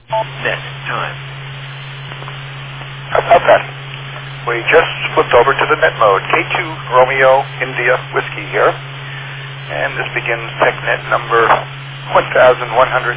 Net time. How about that? We just flipped over to the net mode. K2 Romeo India Whiskey here. And this begins TechNet number 1116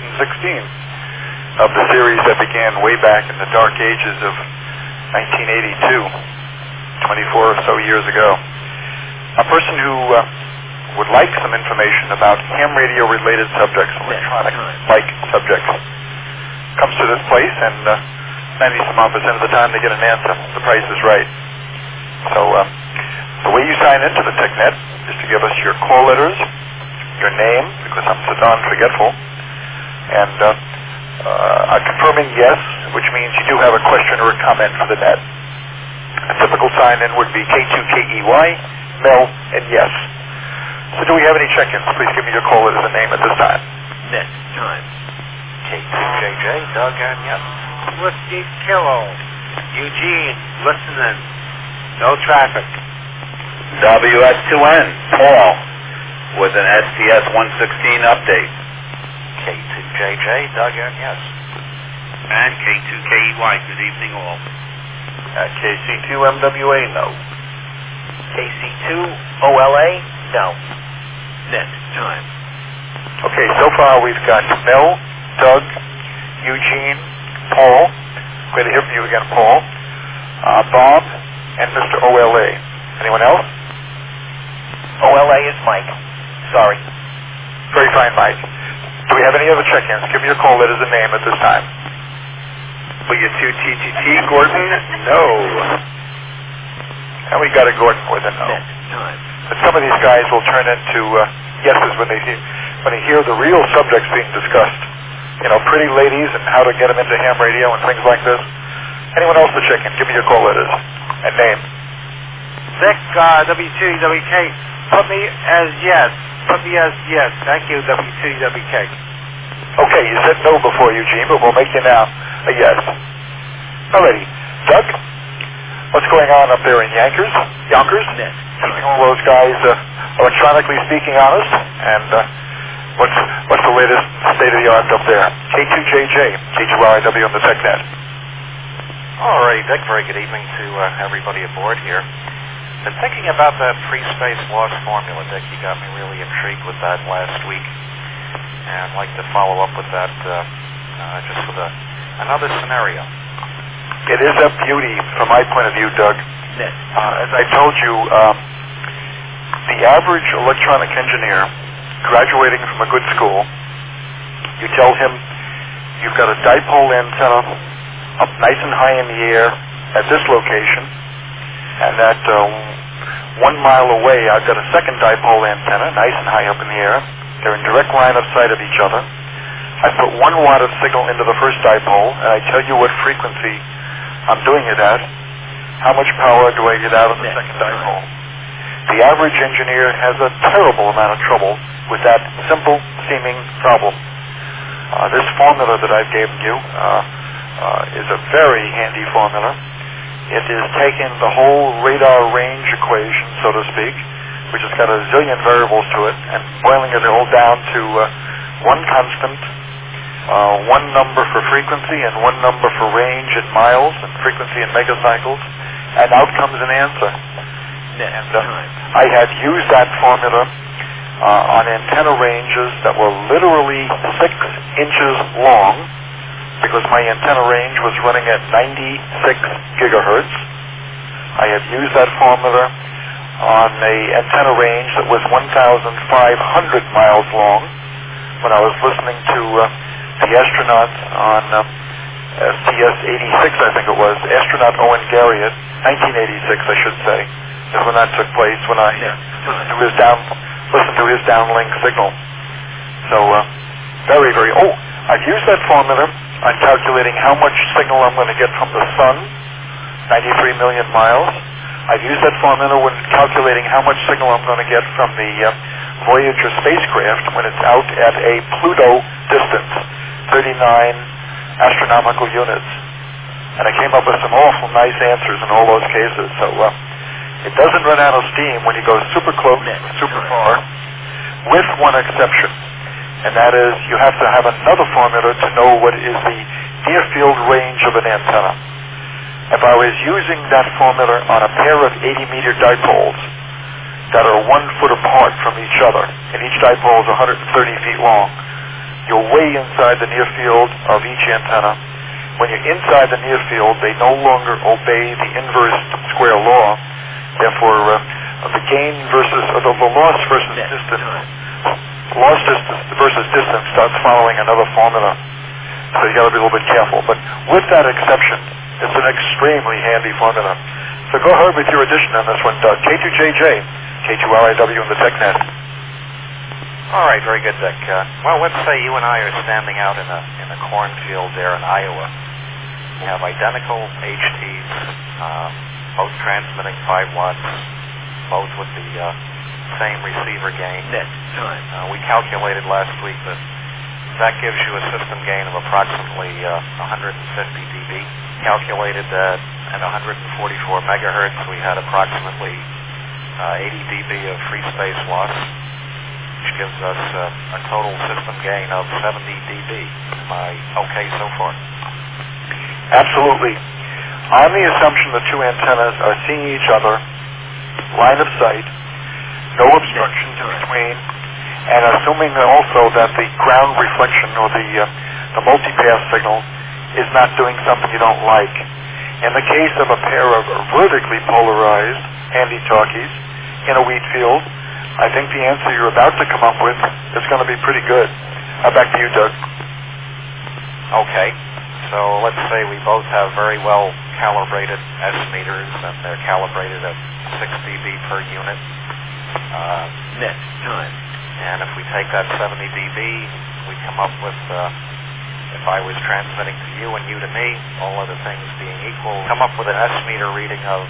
of the series that began way back in the dark ages of 1982, 24 or so years ago. A person who would like some information about ham radio related subjects, electronic-like subjects, comes to this place and 90% of the time they get an answer. The price is right. So the way you sign into the TechNet is to give us your call letters, your name, because I'm so darn forgetful, and a confirming yes, which means you do have a question or a comment for the net. A typical sign-in would be K2KEY, Mel, and yes. So do we have any check-ins? Please give me your call letters and name at this time. Net time. K2JJ, Doug, and yes. Whiskey Kilo, Eugene, listening. No traffic. WS2N, Paul, with an STS 116 update. K2JJ, Doug, and yes. And K2KEY, good evening all. KC2MWA, no. KC2OLA, no. Net time. Okay, so far we've got Mel, Doug, Eugene, Paul. Great to hear from you again, Paul. Bob, and Mr. OLA. Anyone else? OLA is Mike. Sorry. Very fine, Mike. Do we have any other check-ins? Give me your call letters and name at this time. Will you 2TTT, Gordon? No. And we got a Gordon with a no. Net time. But some of these guys will turn into yeses when they hear the real subjects being discussed. You know, pretty ladies and how to get them into ham radio and things like this. Anyone else to check in? Give me your call letters and name. Vic, W2WK, put me as yes. Put me as yes. Thank you, W2WK. Okay, you said no before, Eugene, but we'll make you now a yes. Alrighty. Doug, what's going on up there in Yonkers? Net Keeping all those guys electronically speaking honest, and what's the latest state of the art up there? K2JJ, K2RIW on the TechNet. All right, Dick, very good evening to everybody aboard here. Been thinking about that free space loss formula, Dick. You got me really intrigued with that last week. And I'd like to follow up with that just with another scenario. It is a beauty from my point of view, Doug. Net. As I told you, the average electronic engineer graduating from a good school, you tell him you've got a dipole antenna up nice and high in the air at this location, and that 1 mile away I've got a second dipole antenna nice and high up in the air. They're in direct line of sight of each other. I put 1 watt of signal into the first dipole, and I tell you what frequency I'm doing it at. How much power do I get out of the second dipole? The average engineer has a terrible amount of trouble with that simple seeming problem. This formula that I've given you is a very handy formula. It is taking the whole radar range equation, so to speak, which has got a zillion variables to it, and boiling it all down to one constant, one number for frequency and one number for range in miles and frequency in megacycles, and out comes an answer. And I had used that formula on antenna ranges that were literally 6 inches long, because my antenna range was running at 96 gigahertz. I have used that formula on a antenna range that was 1,500 miles long when I was listening to the astronauts on STS-86, I think it was, astronaut Owen Garriott, 1986, I should say, is when that took place, when I listened to his downlink signal. So, I've used that formula on calculating how much signal I'm going to get from the sun, 93 million miles. I've used that formula when calculating how much signal I'm going to get from the Voyager spacecraft when it's out at a Pluto distance, 39 astronomical units. And I came up with some awful nice answers in all those cases. So it doesn't run out of steam when you go super close, super far, with one exception. And that is, you have to have another formula to know what is the near field range of an antenna. If I was using that formula on a pair of 80-meter dipoles that are 1 foot apart from each other, and each dipole is 130 feet long, you're way inside the near field of each antenna. When you're inside the near field, they no longer obey the inverse square law. Therefore, the gain versus the loss versus distance, loss distance versus distance starts following another formula. So you got to be a little bit careful. But with that exception, it's an extremely handy formula. So go ahead with your addition on this one, Doug. K2JJ, K2RIW in the TechNet. All right, very good, Dick. Well, let's say you and I are standing out in a cornfield there in Iowa. We have identical HTs, both transmitting 5 watts, both with the same receiver gain. Net time. We calculated last week that gives you a system gain of approximately 150 dB. Calculated that at 144 megahertz, we had approximately 80 dB of free space loss, which gives us a total system gain of 70 dB. Am I okay so far? Absolutely. On the assumption the two antennas are seeing each other, line of sight, no obstructions between, and assuming also that the ground reflection or the multipath signal is not doing something you don't like. In the case of a pair of vertically polarized handy-talkies in a wheat field, I think the answer you're about to come up with is going to be pretty good. Back to you, Doug. Okay. So let's say we both have very well calibrated S meters, and they're calibrated at 6 dB per unit. Net time. And if we take that 70 dB, we come up with, if I was transmitting to you and you to me, all other things being equal, come up with an S meter reading of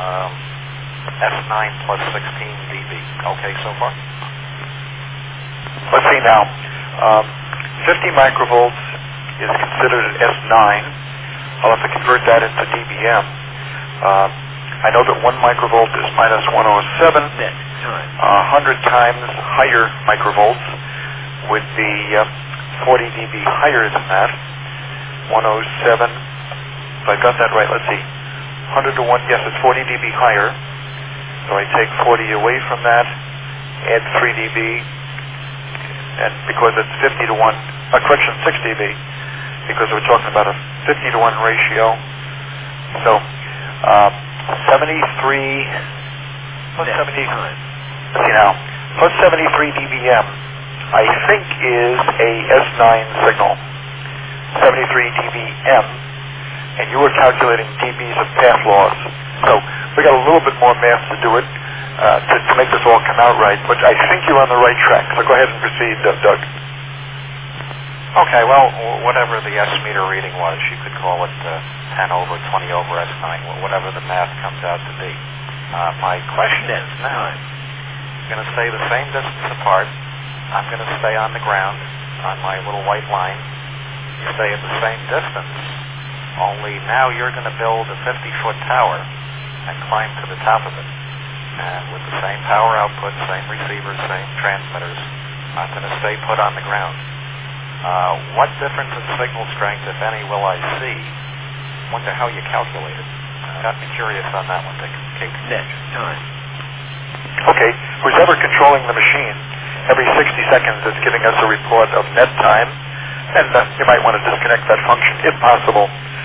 S9 plus 16 dB. Okay so far? Let's see now. 50 microvolts is considered an S9. I'll have to convert that into dBm. I know that 1 microvolt is minus 107. Net time. 100 times higher microvolts would be 40 dB higher than that. 107. If I got that right, let's see. 100 to 1, yes, it's 40 dB higher. So I take 40 away from that, add 3 dB, and because it's 50 to 1, correction, 6 dB, because we're talking about a 50 to 1 ratio. So 73 plus 70. Let's see now. Plus 73 dBm, I think, is a S9 signal. 73 dBm, and you were calculating dBs of path loss. So we got a little bit more math to do it to make this all come out right, but I think you're on the right track. So go ahead and proceed, Doug. Okay, well, whatever the S meter reading was, you could call it 10 over 20 over S9, whatever the math comes out to be. My question is now, I'm going to stay the same distance apart. I'm going to stay on the ground on my little white line. You stay at the same distance, only now you're going to build a 50-foot tower and climb to the top of it. And with the same power output, same receivers, same transmitters, I'm going to stay put on the ground. What difference in signal strength, if any, will I see? Wonder how you calculate it. Got me curious on that one, Dick. Net time. Okay, who's ever controlling the machine, every 60 seconds it's giving us a report of net time, and you might want to disconnect that function if possible.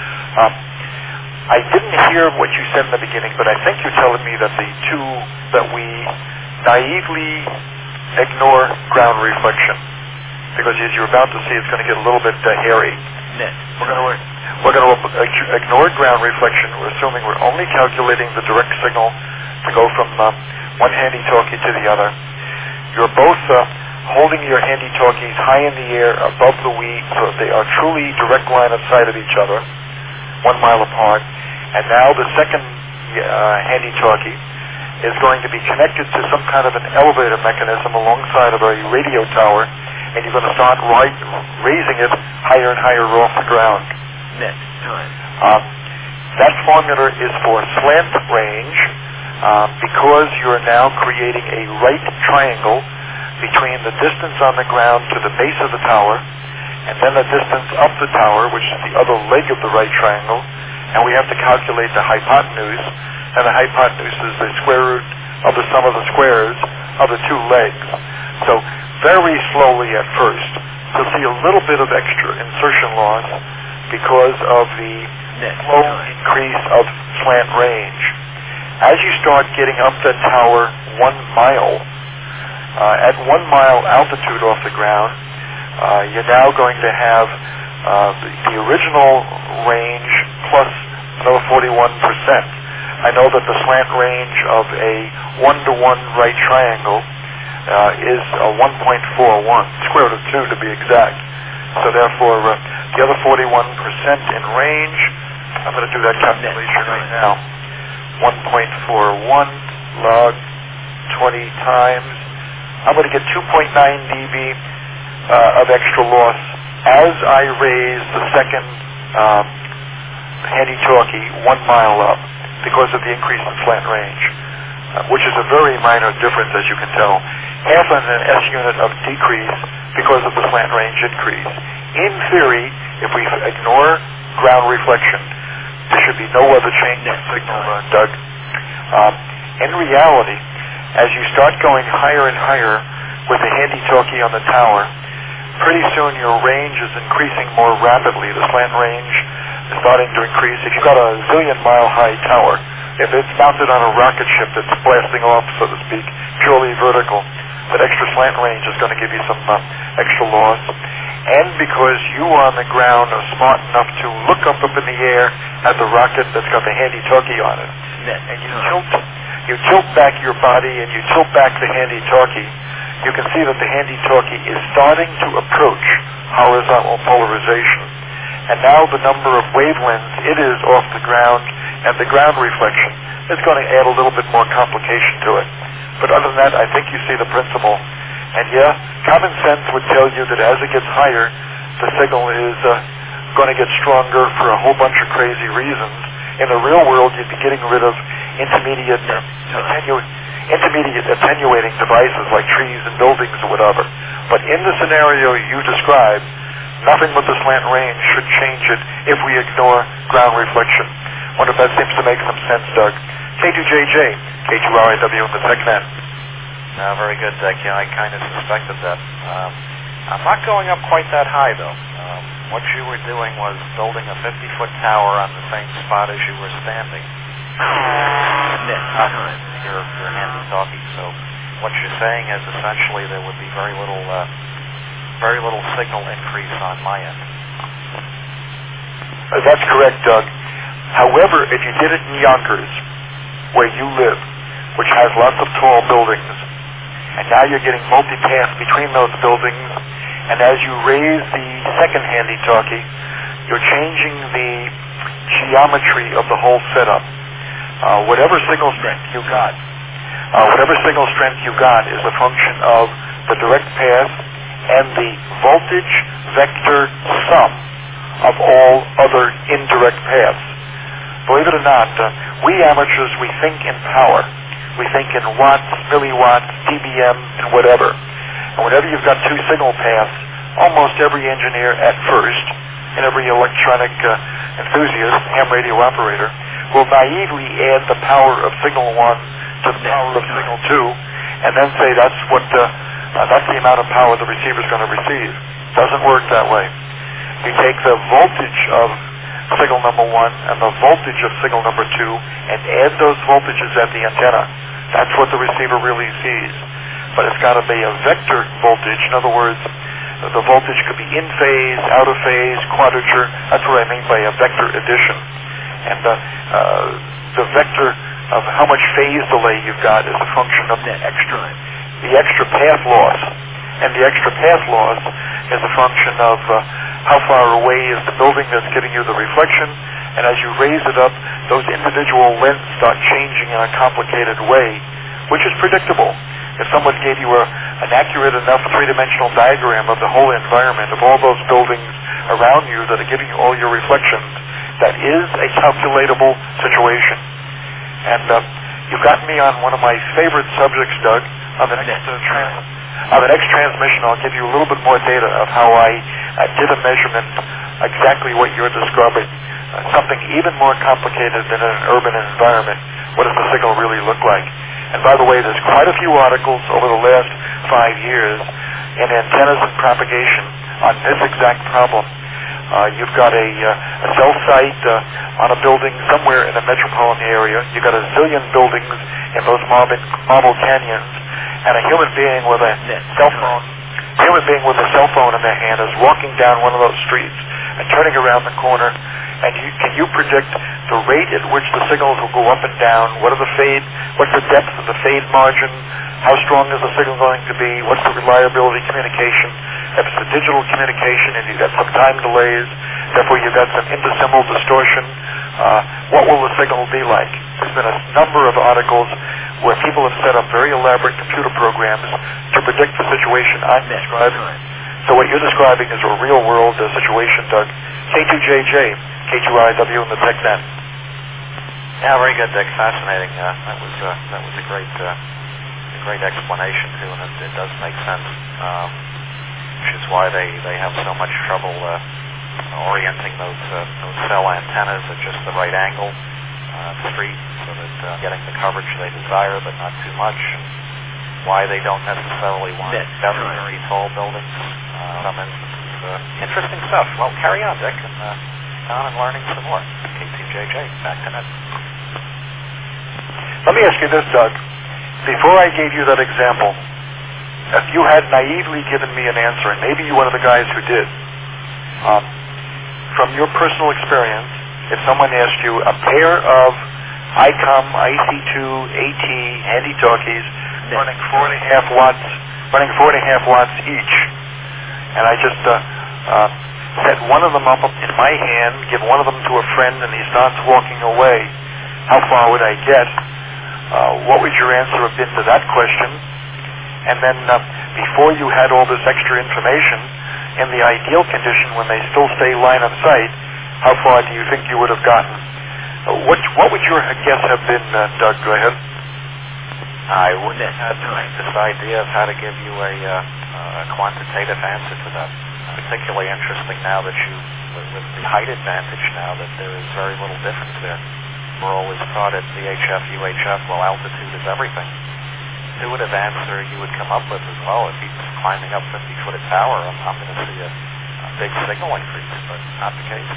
I didn't hear what you said in the beginning, but I think you're telling me that that we naively ignore ground reflection, because as you're about to see, it's going to get a little bit hairy. Net. We're going to ignore ground reflection. We're assuming we're only calculating the direct signal to go from one handy-talkie to the other. You're both holding your handy-talkies high in the air above the weed, so that they are truly direct line of sight of each other, 1 mile apart. And now the second handy-talkie is going to be connected to some kind of an elevator mechanism alongside of a radio tower, and you're going to start raising it higher and higher off the ground. Net time. That formula is for slant range, because you're now creating a right triangle between the distance on the ground to the base of the tower and then the distance up the tower, which is the other leg of the right triangle, and we have to calculate the hypotenuse, and the hypotenuse is the square root of the sum of the squares of the two legs. So very slowly at first, you'll see a little bit of extra insertion loss because of the slow increase of slant range. As you start getting up the tower 1 mile, at 1 mile altitude off the ground, you're now going to have the original range plus another 41%. I know that the slant range of a 1-to-1 right triangle is 1.41, square root of 2 to be exact. So therefore, the other 41% in range, I'm going to do that calculation right now. 1.41 log 20 times. I'm going to get 2.9 dB of extra loss as I raise the second handy-talkie 1 mile up because of the increase in slant range, which is a very minor difference, as you can tell. Half an S unit of decrease because of the slant range increase. In theory, if we ignore ground reflection, there should be no other change in signal, Doug. In reality, as you start going higher and higher with the handy-talkie on the tower, pretty soon your range is increasing more rapidly. The slant range is starting to increase. If you've got a zillion-mile-high tower, if it's mounted on a rocket ship that's blasting off, so to speak, purely vertical, that extra slant range is going to give you some extra loss. And because you on the ground are smart enough to look up in the air at the rocket that's got the handy-talkie on it, and you tilt back your body and you tilt back the handy-talkie, you can see that the handy-talkie is starting to approach horizontal polarization. And now the number of wavelengths it is off the ground and the ground reflection is going to add a little bit more complication to it. But other than that, I think you see the principle. And yeah, common sense would tell you that as it gets higher, the signal is going to get stronger for a whole bunch of crazy reasons. In the real world, you'd be getting rid of intermediate attenuating devices like trees and buildings or whatever. But in the scenario you described, nothing but the slant range should change it if we ignore ground reflection. I wonder if that seems to make some sense, Doug. K2JJ, K2RIW in the TechNet. Very good, Dick. Yeah, I kind of suspected that. I'm not going up quite that high, though. What you were doing was building a 50-foot tower on the same spot as you were standing. Your handy-talkie. So what you're saying is essentially there would be very little signal increase on my end. That's correct, Doug. However, if you did it in Yonkers, where you live, which has lots of tall buildings, and now you're getting multipath between those buildings, and as you raise the second handy-talkie, you're changing the geometry of the whole setup. Whatever signal strength you got is a function of the direct path and the voltage vector sum of all other indirect paths. Believe it or not, we amateurs, we think in power. We think in watts, milliwatts, dBm, and whatever. And whenever you've got two signal paths, almost every engineer at first, and every electronic enthusiast, ham radio operator, will naively add the power of signal 1 to the power of signal 2, and then say that's the amount of power the receiver's going to receive. Doesn't work that way. You take the voltage of signal number 1 and the voltage of signal number 2 and add those voltages at the antenna. That's what the receiver really sees. But it's got to be a vector voltage. In other words, the voltage could be in phase, out of phase, quadrature. That's what I mean by a vector addition. And the vector of how much phase delay you've got is a function of the extra path loss. And the extra path loss is a function of how far away is the building that's giving you the reflection. And as you raise it up, those individual lengths start changing in a complicated way, which is predictable. If someone gave you an accurate enough three-dimensional diagram of the whole environment, of all those buildings around you that are giving you all your reflections, that is a calculatable situation. And you've gotten me on one of my favorite subjects, Doug, on the next On the next transmission, I'll give you a little bit more data of how I did a measurement exactly what you're describing, something even more complicated than in an urban environment. What does the signal really look like? And by the way, there's quite a few articles over the last 5 years in Antennas and Propagation on this exact problem. You've got a cell site on a building somewhere in a metropolitan area. You've got a zillion buildings in those marble canyons, and a human being with a cell phone in their hand is walking down one of those streets and turning around the corner. And can you predict the rate at which the signals will go up and down? What's the depth of the fade margin? How strong is the signal going to be? What's the reliability communication? If it's a digital communication and you've got some time delays, therefore you've got some intersymbol distortion, what will the signal be like? There's been a number of articles where people have set up very elaborate computer programs to predict the situation I'm describing. So what you're describing is a real-world situation, Doug. K2JJ, K2IW in the Tech Net. Yeah, very good, Dick. Fascinating. That was a great explanation too, and it does make sense. Which is why they have so much trouble orienting those cell antennas at just the right angle street, so that getting the coverage they desire, but not too much. And why they don't necessarily want very tall buildings. Some instances. Interesting stuff. Well, carry on, Dick, and on and learning some more. K2JJ, back to net. Let me ask you this, Doug. Before I gave you that example, if you had naively given me an answer, and maybe you're one of the guys who did, from your personal experience, if someone asked you a pair of ICOM IC2 AT handy-talkies running 4.5 watts each, and I just set one of them up in my hand, give one of them to a friend, and he starts walking away, how far would I get? What would your answer have been to that question? And then before you had all this extra information, in the ideal condition when they still stay line of sight, how far do you think you would have gotten? What would your guess have been, Doug? Go ahead. I wouldn't have had this idea of how to give you a quantitative answer to that. Particularly interesting now that with the height advantage now, that there is very little difference there. We're always taught at VHF, UHF, well, altitude is everything. Intuitive answer you would come up with as well, if he's climbing up 50 foot at tower, I'm going to see a big signal increase, but not the case.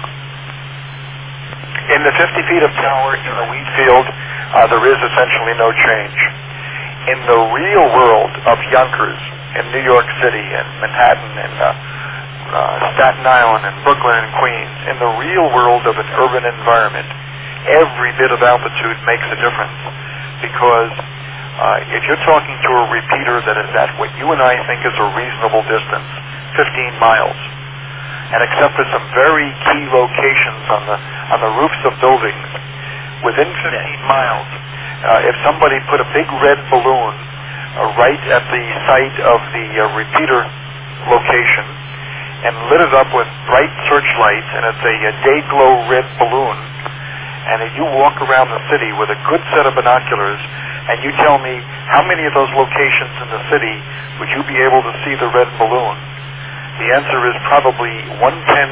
In the 50 feet of tower in the wheat field, there is essentially no change. In the real world of Yonkers, in New York City, and Manhattan, and Staten Island, and Brooklyn, and Queens, in the real world of an urban environment, every bit of altitude makes a difference, because if you're talking to a repeater that is at what you and I think is a reasonable distance, 15 miles, and except for some very key locations on the roofs of buildings, within 15 miles, if somebody put a big red balloon right at the site of the repeater location and lit it up with bright searchlights, and it's a day-glow red balloon, and if you walk around the city with a good set of binoculars and you tell me how many of those locations in the city would you be able to see the red balloon, the answer is probably 0.1%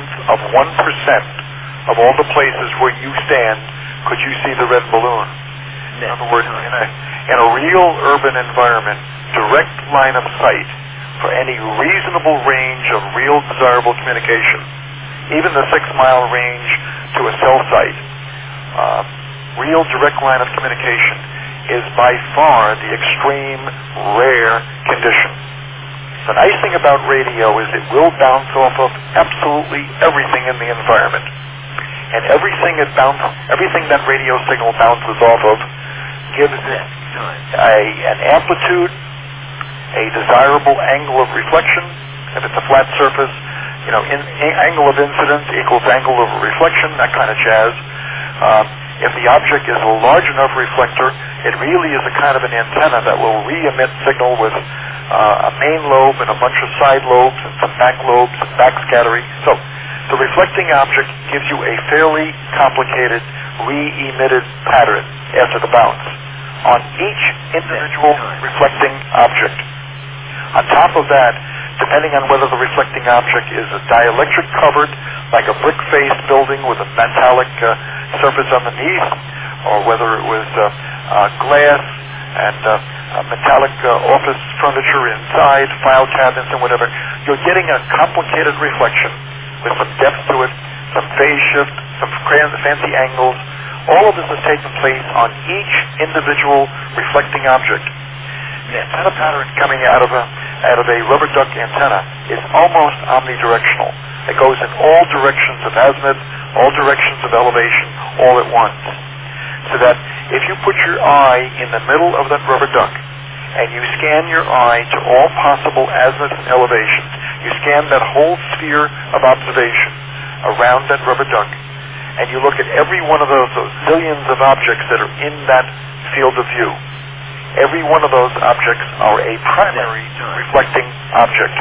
of all the places where you stand could you see the red balloon. In other words, in a real urban environment, direct line of sight for any reasonable range of real desirable communication, even the 6-mile range to a cell site, real direct line of communication is by far the extreme rare condition. The nice thing about radio is it will bounce off of absolutely everything in the environment. And everything that radio signal bounces off of gives it an amplitude, a desirable angle of reflection. If it's a flat surface, angle of incidence equals angle of reflection, that kind of jazz. If the object is a large enough reflector, it really is a kind of an antenna that will re-emit signal with a main lobe and a bunch of side lobes and some back lobes and back scattering. So the reflecting object gives you a fairly complicated re-emitted pattern after the bounce on each individual reflecting object. On top of that, depending on whether the reflecting object is a dielectric covered, like a brick-faced building with a metallic surface underneath, or whether it was glass and metallic office furniture inside, file cabinets and whatever, you're getting a complicated reflection with some depth to it, some phase shift, some fancy angles. All of this is taking place on each individual reflecting object. The antenna pattern coming out of a rubber duck antenna is almost omnidirectional. It goes in all directions of azimuth, all directions of elevation, all at once. So that if you put your eye in the middle of that rubber duck and you scan your eye to all possible azimuths and elevations, you scan that whole sphere of observation around that rubber duck, and you look at every one of those zillions of objects that are in that field of view. Every one of those objects are a primary reflecting object.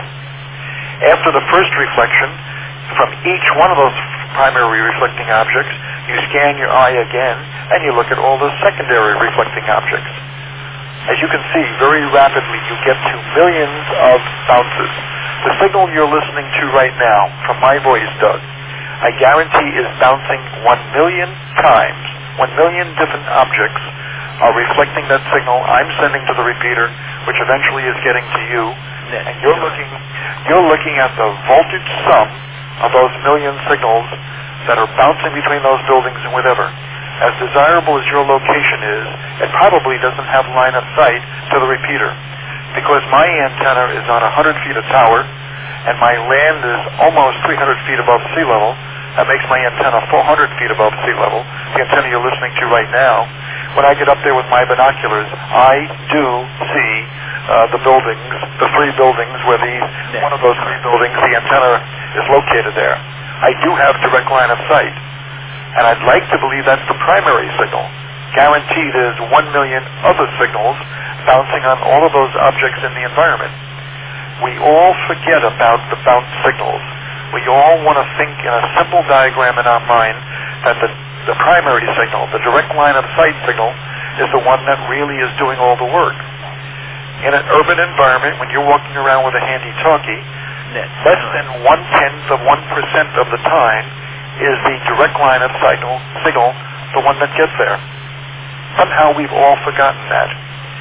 After the first reflection, from each one of those primary reflecting objects, you scan your eye again, and you look at all the secondary reflecting objects. As you can see, very rapidly you get to millions of bounces. The signal you're listening to right now, from my voice, Doug, I guarantee is bouncing 1 million times. 1 million different objects are reflecting that signal I'm sending to the repeater, which eventually is getting to you, and you're looking at the voltage sum of those million signals that are bouncing between those buildings and whatever. As desirable as your location is, it probably doesn't have line of sight to the repeater, because my antenna is on 100 feet of tower, and my land is almost 300 feet above sea level. That makes my antenna 400 feet above sea level, the antenna you're listening to right now. When I get up there with my binoculars, I do see the buildings, the three buildings where one of those three buildings, the antenna is located there. I do have direct line of sight, and I'd like to believe that's the primary signal. Guaranteed there's 1 million other signals bouncing on all of those objects in the environment. We all forget about the bounce signals. We all want to think in a simple diagram in our mind that the primary signal, the direct line of sight signal, is the one that really is doing all the work. In an urban environment, when you're walking around with a handy-talkie, less than 1/10 of 1% of the time is the direct line of signal the one that gets there. Somehow we've all forgotten that.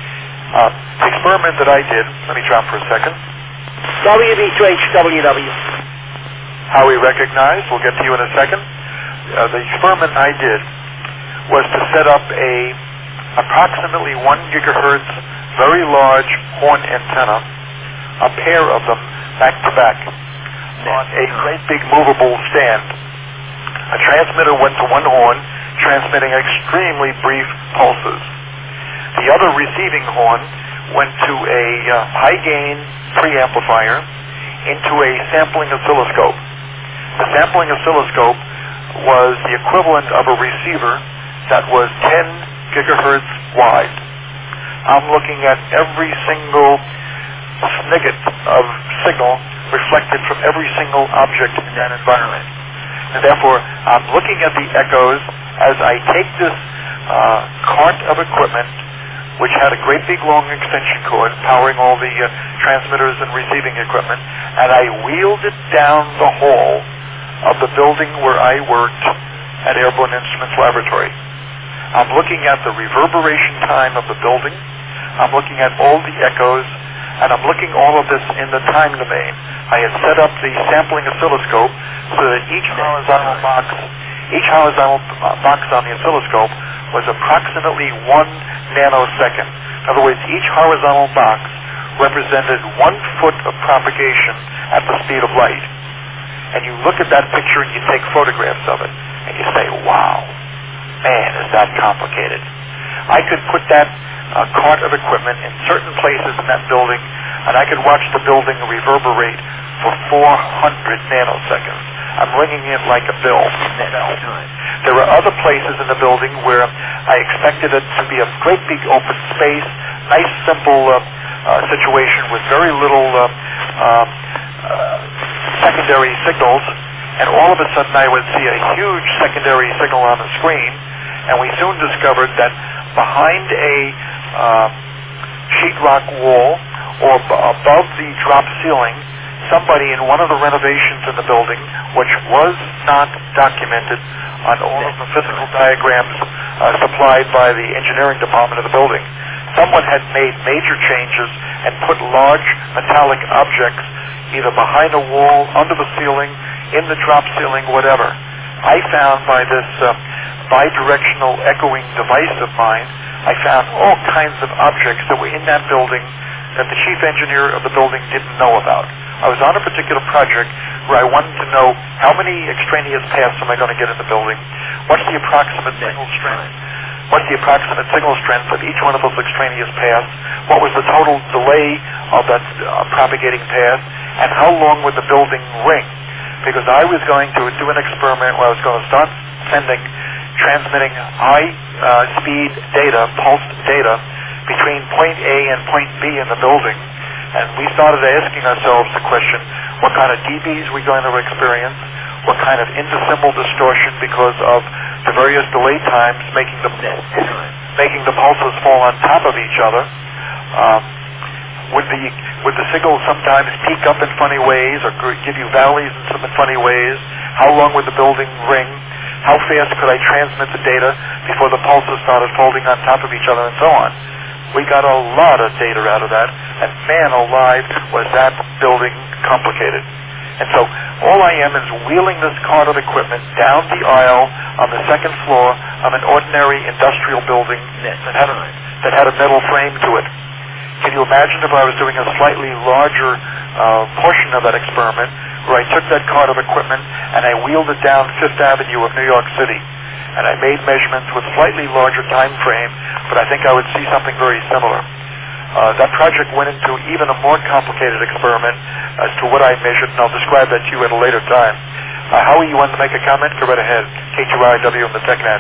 The experiment that I did, let me drop for a second. WB2HWW. How we recognize, we'll get to you in a second. The experiment I did was to set up a approximately 1 gigahertz, very large horn antenna, a pair of them back to back, on a great big movable stand. A transmitter went to one horn, transmitting extremely brief pulses. The other receiving horn went to a high-gain preamplifier into a sampling oscilloscope. The sampling oscilloscope was the equivalent of a receiver that was 10 gigahertz wide. I'm looking at every single snigget of signal reflected from every single object in that environment. And therefore, I'm looking at the echoes as I take this cart of equipment, which had a great big long extension cord powering all the transmitters and receiving equipment, and I wheeled it down the hall of the building where I worked at Airborne Instruments Laboratory. I'm looking at the reverberation time of the building, I'm looking at all the echoes, and I'm looking all of this in the time domain. I had set up the sampling oscilloscope so that each horizontal box on the oscilloscope was approximately 1 nanosecond. In other words, each horizontal box represented 1 foot of propagation at the speed of light. And you look at that picture and you take photographs of it, and you say, wow, man, is that complicated. I could put that cart of equipment in certain places in that building, and I could watch the building reverberate for 400 nanoseconds. I'm ringing it like a bell. There were other places in the building where I expected it to be a great big open space, nice simple situation with very little secondary signals, and all of a sudden I would see a huge secondary signal on the screen, and we soon discovered that behind a sheetrock wall or above the drop ceiling, somebody in one of the renovations in the building, which was not documented on all of the physical diagrams supplied by the engineering department of the building, someone had made major changes and put large metallic objects either behind a wall, under the ceiling, in the drop ceiling, whatever. I found by this bidirectional echoing device of mine, I found all kinds of objects that were in that building that the chief engineer of the building didn't know about. I was on a particular project where I wanted to know how many extraneous paths am I going to get in the building, what's the approximate signal strength, what's the approximate signal strength of each one of those extraneous paths, what was the total delay of that propagating path, and how long would the building ring. Because I was going to do an experiment where I was going to start transmitting high-speed data, pulsed data, between point A and point B in the building. And we started asking ourselves the question, what kind of dBs are we going to experience? What kind of indecimal distortion because of the various delay times making the pulses fall on top of each other? Would the signal sometimes peak up in funny ways or give you valleys in some funny ways? How long would the building ring? How fast could I transmit the data before the pulses started folding on top of each other and so on? We got a lot of data out of that, and man alive, was that building complicated. And so all I am is wheeling this cart of equipment down the aisle on the second floor of an ordinary industrial building that had a metal frame to it. Can you imagine if I was doing a slightly larger portion of that experiment, where I took that cart of equipment and I wheeled it down Fifth Avenue of New York City, and I made measurements with slightly larger time frame, but I think I would see something very similar. That project went into even a more complicated experiment as to what I measured, and I'll describe that to you at a later time. Howie, you want to make a comment? Go right ahead. K2IW on the TechNet.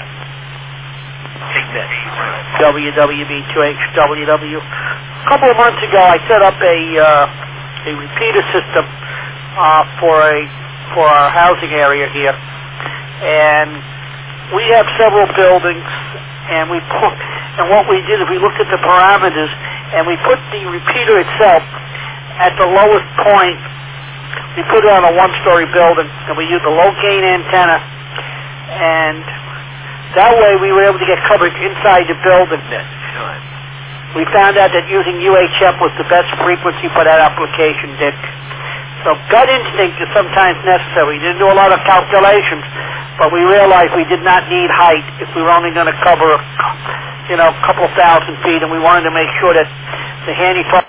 WWB2HWW. A couple of months ago, I set up a repeater system for our housing area here, and we have several buildings, and what we did is we looked at the parameters, and we put the repeater itself at the lowest point. We put it on a one-story building, and we used a low-gain antenna, and that way we were able to get coverage inside the building. We found out that using UHF was the best frequency for that application, Dick. So gut instinct is sometimes necessary. We didn't do a lot of calculations, but we realized we did not need height if we were only going to cover, a couple thousand feet, and we wanted to make sure that the handy